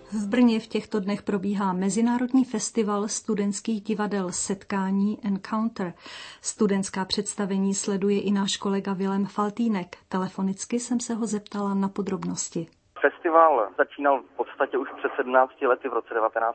V Brně v těchto dnech probíhá Mezinárodní festival studentských divadel Setkání Encounter. Studentská představení sleduje i náš kolega Vilém Faltýnek. Telefonicky jsem se ho zeptala na podrobnosti. Festival začínal v podstatě už před 17 lety v roce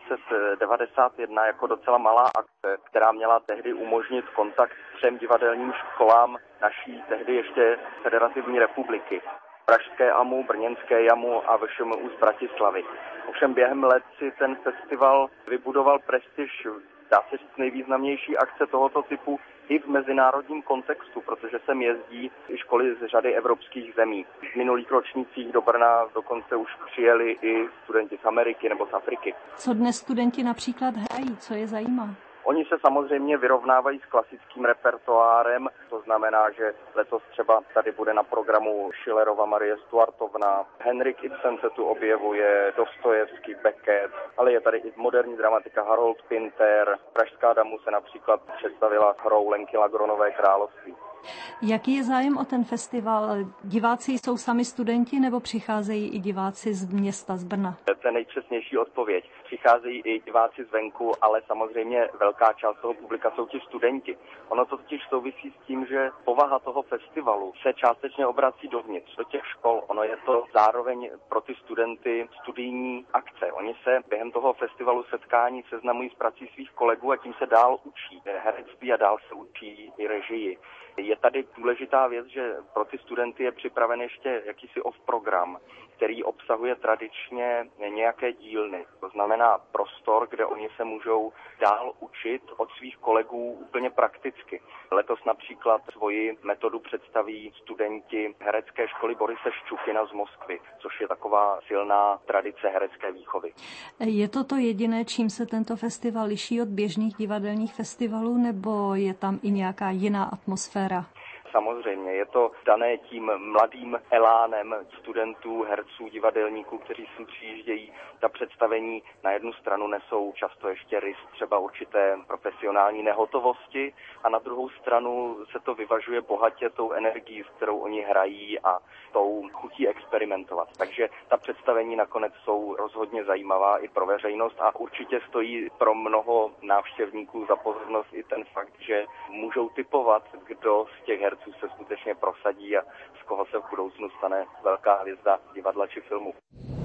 1991 jako docela malá akce, která měla tehdy umožnit kontakt 3 divadelním školám naší tehdy ještě federativní republiky. Pražské AMU, brněnské JAMU a VŠMU z Bratislavy. Ovšem během let si ten festival vybudoval prestiž, dá se říct, nejvýznamnější akce tohoto typu i v mezinárodním kontextu, protože sem jezdí i školy z řady evropských zemí. V minulých ročnících do Brna dokonce už přijeli i studenti z Ameriky nebo z Afriky. Co dnes studenti například hrají, co je zajímá? Oni se samozřejmě vyrovnávají s klasickým repertoárem, to znamená, že letos třeba tady bude na programu Schillerova Marie Stuartovna, Henrik Ibsen se tu objevuje, Dostojevský, Beckett, ale je tady i moderní dramatika Harold Pinter, Pražská damu se například představila hrou Lenky Lagronové Království. Jaký je zájem o ten festival? Diváci jsou sami studenti nebo přicházejí i diváci z města, z Brna? To je nejpřesnější odpověď. Přicházejí i diváci zvenku, ale samozřejmě velká část toho publika jsou ti studenti. Ono to totiž souvisí s tím, že povaha toho festivalu se částečně obrací dovnitř, do těch škol. Ono je to zároveň pro ty studenty studijní akce. Oni se během toho festivalu Setkání seznamují s prací svých kolegů a tím se dál učí herectví a dál se učí i režii. Je tady důležitá věc, že pro ty studenty je připraven ještě jakýsi off-program, který obsahuje tradičně nějaké dílny. To znamená prostor, kde oni se můžou dál učit od svých kolegů úplně prakticky. Letos například svoji metodu představí studenti herecké školy Borise Ščukina z Moskvy, což je taková silná tradice herecké výchovy. Je to jediné, čím se tento festival liší od běžných divadelních festivalů, nebo je tam i nějaká jiná atmosféra? Samozřejmě, je to dané tím mladým elánem studentů, herců, divadelníků, kteří sem přijíždějí. Ta představení na jednu stranu nesou často ještě rys třeba určité profesionální nehotovosti a na druhou stranu se to vyvažuje bohatě tou energií, s kterou oni hrají a tou chutí experimentovat. Takže ta představení nakonec jsou rozhodně zajímavá i pro veřejnost a určitě stojí pro mnoho návštěvníků za pozornost i ten fakt, že můžou tipovat, kdo z těch herců se skutečně prosadí a z koho se v budoucnu stane velká hvězda divadla či filmu.